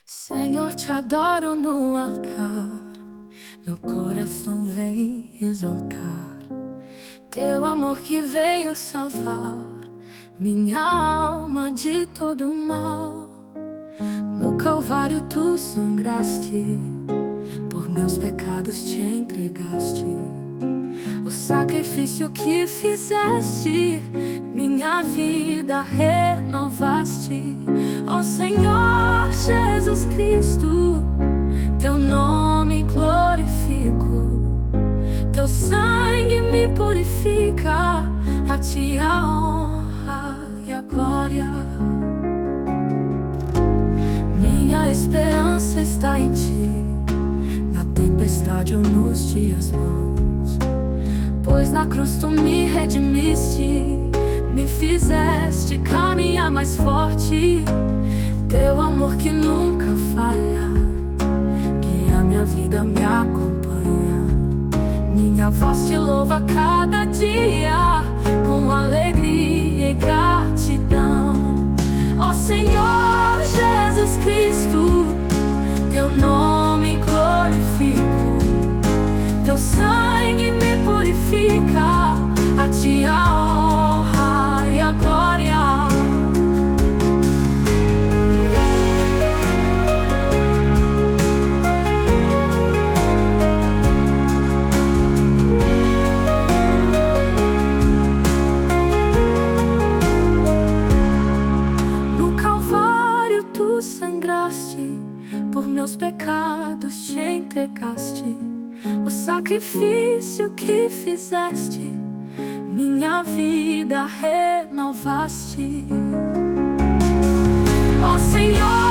Senhor, te adoro no altar, meu coração vem exaltar teu amor que veio salvar minha alma de todo mal. No Calvário tu sangraste, por meus pecados te entregaste. O sacrifício que fizeste, minha vida renovaste. Ó Senhor Jesus Cristo, teu nome glorifico. Teu sangue me purifica, a ti a honra e a glória. Minha esperança está em ti, na tempestade ou nos dias maus. Pois na cruz tu me redimiste, me fizeste caminhar mais forte. Teu amor que nunca falha, que a minha vida me acompanha. Minha voz te louva cada dia, com alegria e gratidão. Ó Senhor Jesus Cristo, teu nome glorifico. Teu sangue me purifica, a ti a honra e a glória. No Calvário tu sangraste, por meus pecados te entregaste. O sacrifício que fizeste, minha vida renovaste. Ó Senhor